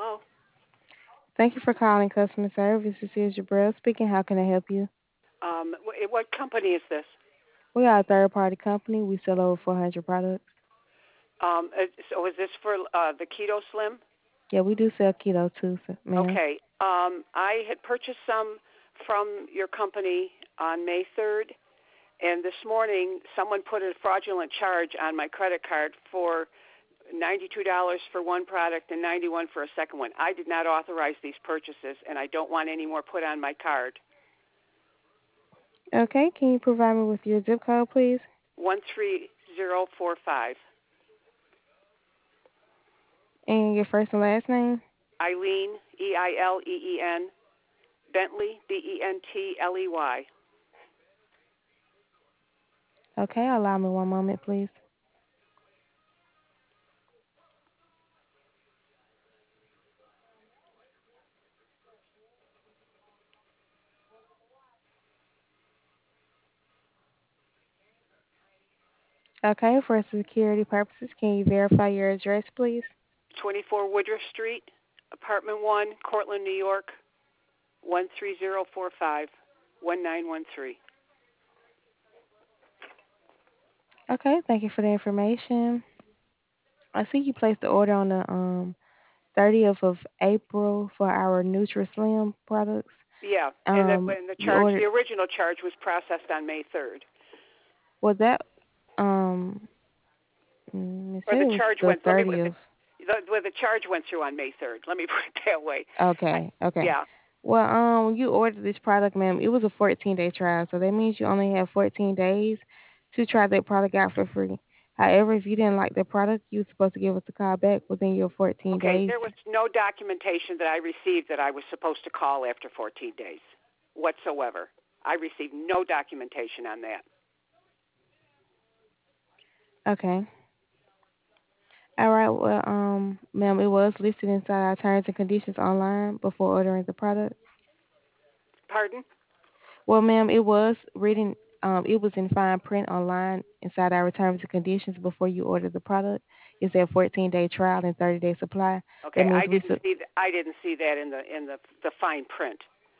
Hello. Thank you for calling customer service. This is Jabril speaking. How can I help you? What company is this? We are a third party company. We sell over 400 products. So is this for the Keto Slim? Yeah, we do sell keto too, ma'am. Okay. I had purchased some from your company on May 3rd, and this morning someone put a fraudulent charge on my credit card for $92 for one product and 91 for a second one. I did not authorize these purchases, and I don't want any more put on my card. Okay, can you provide me with your zip code, please? 13045. And your first and last name? Eileen, Eileen, Bentley, Bentley. Okay, allow me one moment, please. Okay, for security purposes, can you verify your address, please? 24 Woodruff Street, Apartment 1, Cortland, New York, 13045, 1913. Okay, thank you for the information. I see you placed the order on the 30th of April for our NutraSlim products. Yeah, and You ordered, the original charge was processed on May 3rd. was that, it Or said the it was charge the went, let me, 30th. the charge went through on May 3rd. Let me put it that way. I, Okay, okay. yeah. Well, when you ordered this product, ma'am, it was a 14-day trial, so that means you only have 14 days to try that product out for free. However, if you didn't like the product, you're supposed to give us a call back within your 14 Okay, days. there was no documentation that I received that I was supposed to call after 14 days whatsoever. I received no documentation on that. Okay. All right. Well, ma'am, it was listed inside our terms and conditions online before ordering the product. Pardon? Well, ma'am, it was written. It was in fine print online inside our terms and conditions before you ordered the product. It said 14-day trial and 30-day supply. That Okay, means we. I didn't see that in the fine print.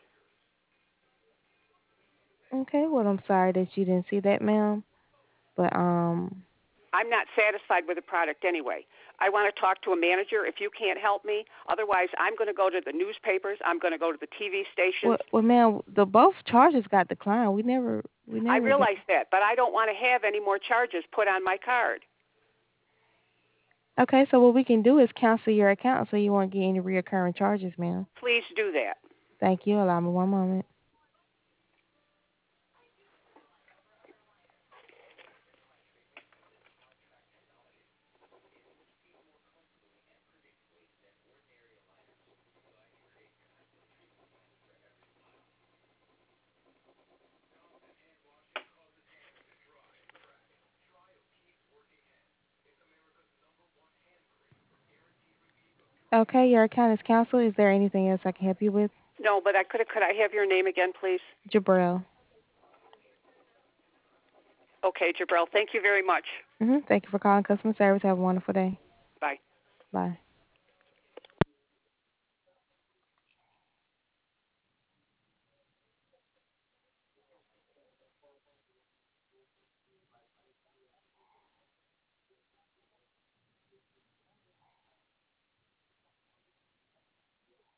Okay. Well, I'm sorry that you didn't see that, ma'am. But I'm not satisfied with the product anyway. I want to talk to a manager if you can't help me. Otherwise, I'm going to go to the newspapers. I'm going to go to the TV stations. ma'am, the both charges got declined. We I never get. realize that, but I don't want to have any more charges put on my card. Okay. So what we can do is cancel your account so you won't get any reoccurring charges, ma'am. Please do that. Thank you. Allow me one moment. Okay, your account is canceled. Is there anything else I can help you with? No, but could I have your name again, please? Jabril. Okay, Jabril. Thank you very much. Thank you for calling customer service. Have a wonderful day. Bye. Bye.